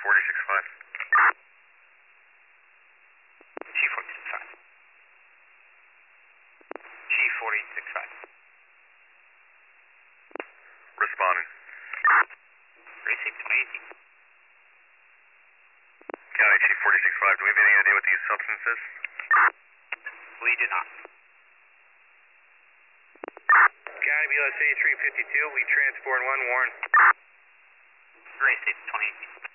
465. G465. G465. Responding. Received 2018. County Chief 465, do we have any idea what the substance is? We do not. County BLS 8352, we transport 1 Warren. Received 2018.